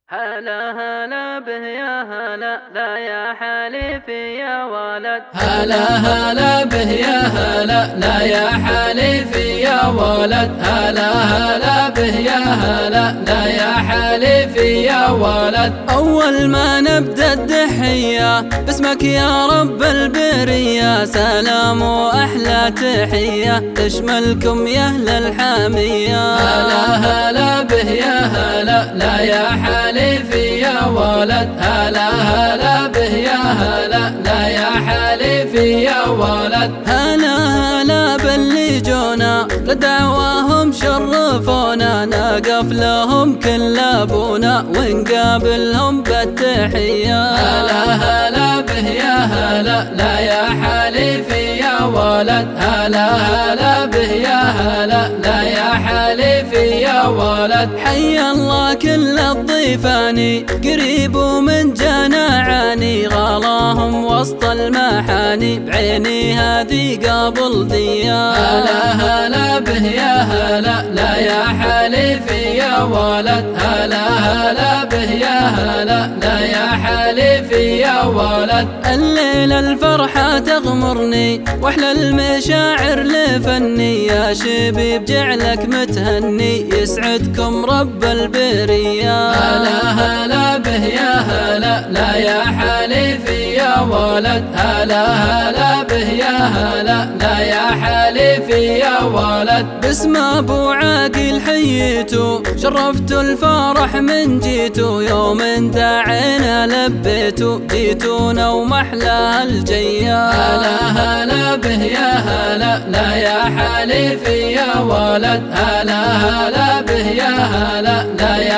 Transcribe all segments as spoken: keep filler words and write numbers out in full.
هلا هلا به يا هلا لا يا حليفي يا ولد. هلا هلا به يا هلا لا يا حليفي يا ولد. هلا هلا به يا هلا لا يا حليفي يا ولد. أول ما نبدأ الدحية باسمك يا رب البرية، سلام وأحلى تحية تشملكم يا أهل الحامية. هلا هلا به يا هلا لا يا حليفي يا ولد. هلا هلا به يا هلا لا يا حليفي يا ولد. هلا هلا باللي جونا لدعواهم شرفونا، نقف لهم كل ابونا ونقابلهم بالتحية. هلا هلا به يا هلا لا يا حليفي يا ولد. هلا هلا به يا هلا لا يا حليفي يا ولد. حي الله كل الضيفاني قريب ومن جانا عاني، غلاهم وسط المحاني بعيني هذه قبل ذيا. هلا هلا به يا هلا لا يا حليفي يا ولد. هلا هلا به يا هلا لا يا حليفي يا ولد. الليل الفرحة تغمرني واحلى المشاعر لفني، يا شبيب جعلك متهني يسعدكم رب البرية. هلا هلا به يا هلا لا يا حليفي يا ولد. هلا هلا به يا هلا لا يا حليفي يا ولد. باسم ابو عاقل حييتو شرفتوا الفرح من جيتو، يوم داعينا لبيتو جيتونا ومحلى الجيا. هلا هلا به يا هلا لا يا حليفي يا ولد. هلا هلا به يا هلا لا يا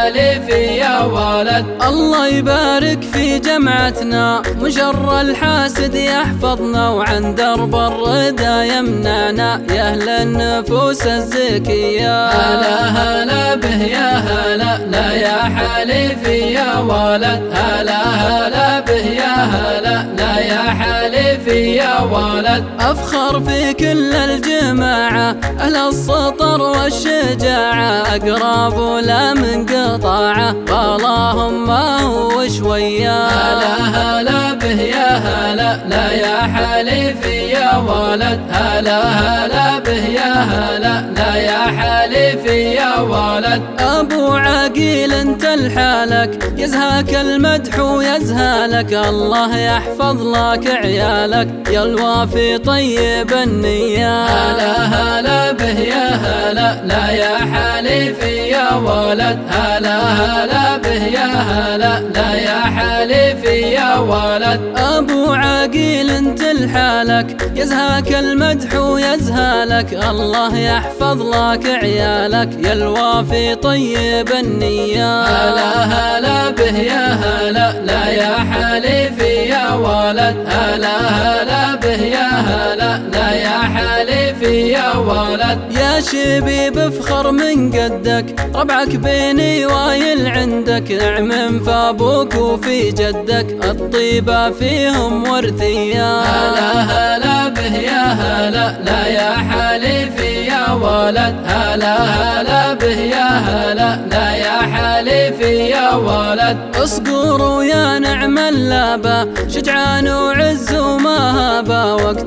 حليفي يا ولد. الله يبارك في جمعتنا مشر الحاسد يحفظنا، وعن درب الرضا يمنعنا يا أهل النفوس الزكية. هلا هلا به يا هلا لا يا حليفي يا ولد. هلا هلا به يا هلا لا يا حليفي يا ولد. أفخر في كل الجماعة أهل السطر والشجاعة، أقرب ولا من قطاعة غلاهم ما هو شوية. هلا هلا به يا هلا لا يا حليفي يا ولد. هلا هلا به يا هلا لا يا حليفي يا ولد. أبو عقيل انت لحالك يزهاك المدح ويزهالك، الله يحفظ لك عيالك يا الوافي طيب النية. هلا هلا به يا هلا لا يا حليفي يا ولد. هلا هلا به يا هلا لا يا حليفي يا ولد. أبو عقيل انت لحالك يزهاك المدح ويزهالك، الله يحفظ لك عيالك يا الوافي طيب النية. هلا هلا به يا هلا لا يا حليفي يا ولد. هلا هلا به يا هلا لا يا حليفي يا ولد. يا شبيب افخر من قدك ربعك بيني وايل عندك، نعم في ابوك وفي جدك الطيبة فيهم ورثية. هلا هلا به يا هلا لا يا حليفي يا ولد. هلا هلا به يا هلا لا يا حليفي يا ولد. اصقروا يا نعم اللابة شجعان وعز ومهابة، وقت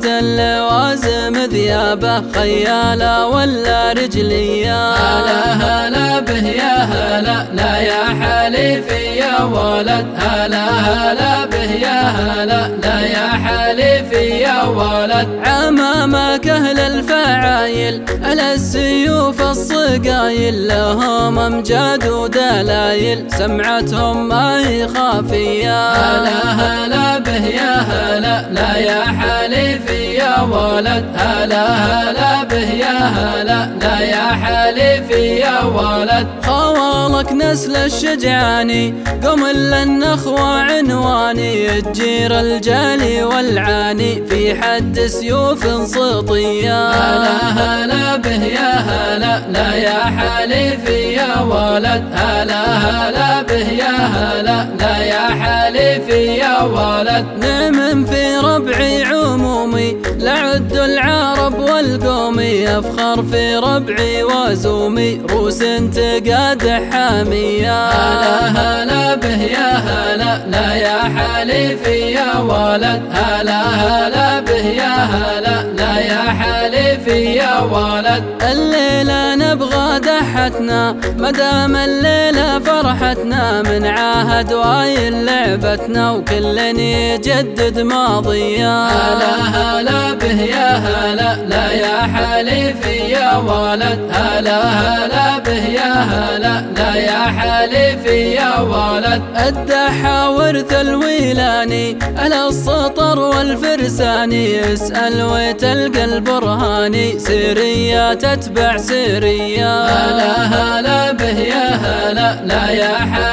اللوازم ذيابة خيالة ولا رجلية. هلا هلا به يا هلا لا يا حليفي يا ولد. هلا هلا به يا هلا لا يا حليفي يا ولد. عمامك أهل الفعايل أهل السيوف الصقايل، لهم أمجاد ودلايل سمعتهم ما هي خافية. هلا هلا به يا هلا لا يا حليفي يا ولد. هلا هلا به يا هلا لا يا حليفي يا ولد. خوالك نسل الشجعاني قوم إلا النخوة عنواني، تجير الجالي والعاني في حد سيوف سطية. هلا هلا به يا هلا لا يا حليفي يا ولد. هلا هلا به يا هلا لا يا حليفي يا ولد. نعم في ربعي عمومي لعد العرب والقومي، أفخر في ربعي وزومي روس تقاد حامية. هلا هلا هلا به يا هلا لا يا حليفي يا ولد، هلا هلا به يا هلا لا يا حليفي يا ولد. الليلة نبغى دحتنا مدام الليلة فرحتنا، من عاهد وايل لعبتنا وكل يجدد ماضيا. هلا هلا به يا هلا لا يا حليفي يا ولد، هلا هلا به يا هلا لا يا حليفي يا ولد. الدحى ورث الويلاني على السطر والفرساني، اسأل وتلقى البرهاني سيرية تتبع سيرية. هلا هلا به يا هلا لا يا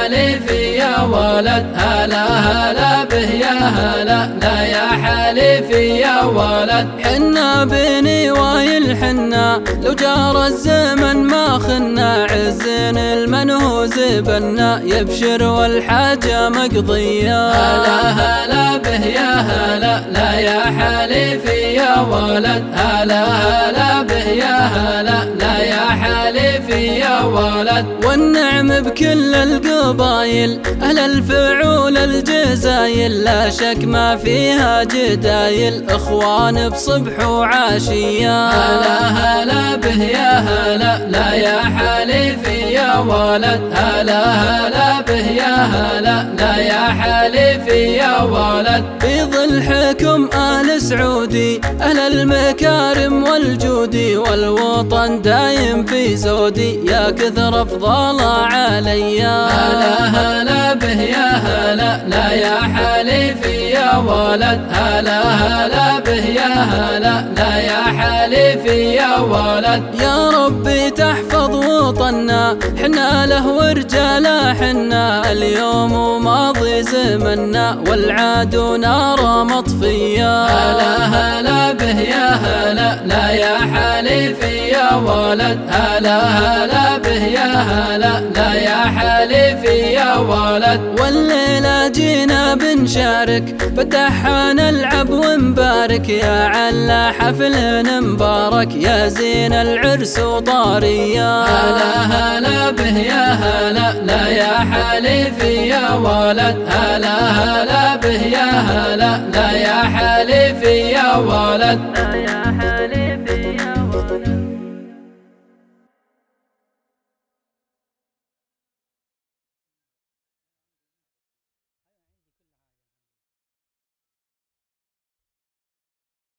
حليفي يا ولد، هلا هلا به يا هلا لا يا حليفي يا ولد. حنا بني وايل حنا لو جار الزمن ما خنا، عزين المنهوز بنا يبشر والحاجة مقضية. هلا هلا به يا هلا لا يا حليفي يا ولد، هلا هلا به يا هلا لا يا حليفي يا ولد. والنعم بكل القبايل أهل الفعول الجزايل، لا شك ما فيها جدايل إخوان بصبح وعاشية. هلا هلا به يا هلا لا يا حليفي يا ولد، هلا هلا به يا هلا لا يا حليفي يا ولد. في ظل حكم آل سعودي أهل المكارم والجودي، والوطن دايم في زودي يا كثر أفضل عليا. هلا هلا به يا هلا لا يا حليفي يا ولد، هلا هلا به يا هلا لا يا حليفي يا ولد. يا ربي تحفظ وطننا حنا له ورجاله حنا، اليوم وماضي زمنا والعاد نار مطفية. هلا هلا به يا هلا لا يا حليفي يا ولد، هلا هلا به يا هلا لا يا حليفي يا ولد. والليلة جينا بنشارك بالدحى نلعب ونبارك، يا علا حفل مبارك يا زين العرس وطارية. هلا هلا به يا هلا لا يا حليفي يا ولد، هلا هلا به يا هلا لا يا حليفي يا ولد. لا يا حليفي